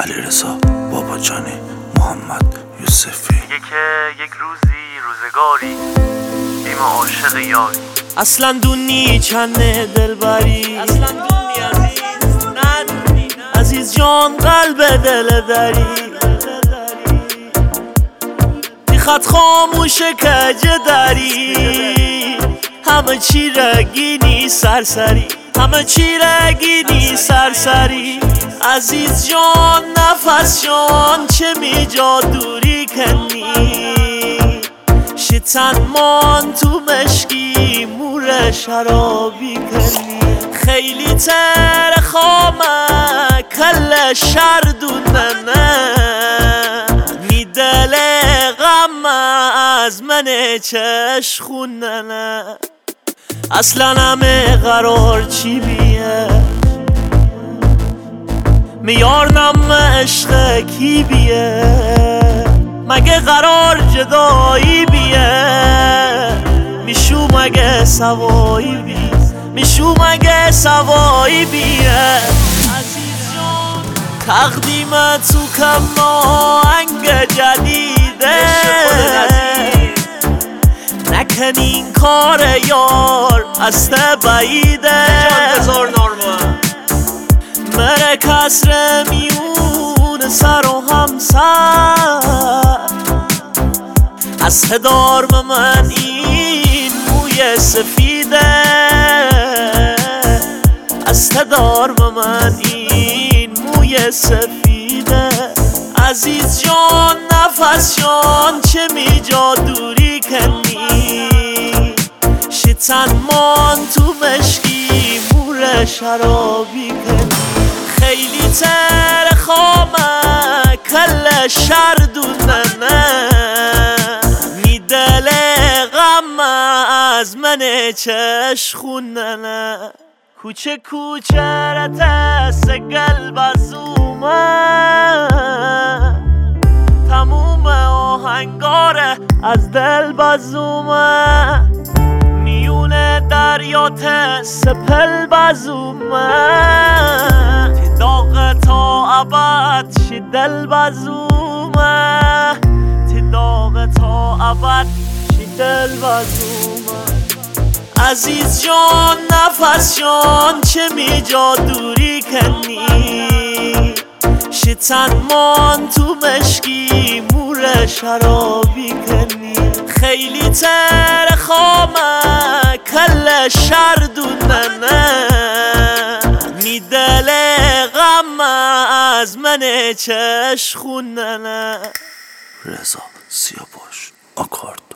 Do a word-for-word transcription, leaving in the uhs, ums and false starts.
علیرضا باباجانی، محمد یوسفی. میگه که یک روزی روزگاری بیم عاشق یاری. اصلا دونی چنه دلبری، اصلا دونی عزیز ندونی عزیز جان قلب دل داری. خط خاموش کجه داری، همه چی رگینی سرسری، همه چی رگینی سرسری. عزیز جان نفس جان چه می جا دوری کنی، شیطن مان تو مشکی مور شرابی کنی. خیلی تر خامه کل شردونه نه، می دل غم از من چش خونه نه. اصلا همه قرار چی بیه، میار نم عشق کی بیه، مگه قرار جدایی بیه، میشو مگه سوایی بیه، میشو مگه سوایی بیه. عزیز جان تقدیمت تو کم آهنگ جدیده، نکن این کار یار از بعیده. مره کسر میون سر و همسر، از هدارم من این موی سفیده، از هدارم من این موی سفیده. عزیز جان نفس جان چه می جا دوری کنی، شیطن مان تو مشکی مور شرابی کنی. خیلی تر خامه کل شردونه نه، می دل غم از من چش خونه نه. کوچه کوچه رتس قلب از اومه، تموم آهنگاره از دل بازومه، میونه دریات سپل بازومه، تی داغ تا ابد شی دل بازومه، تی داغ تا ابد شی دل بازومه. عزیز جان نفس جان چه می جا دوری کنی، شیطن مان تو مشکی مور شرابی کنی. خیلی تر خامه کل شردونه نه، می دل غم از من چش خونه نه. رضا سیاوش آکارد.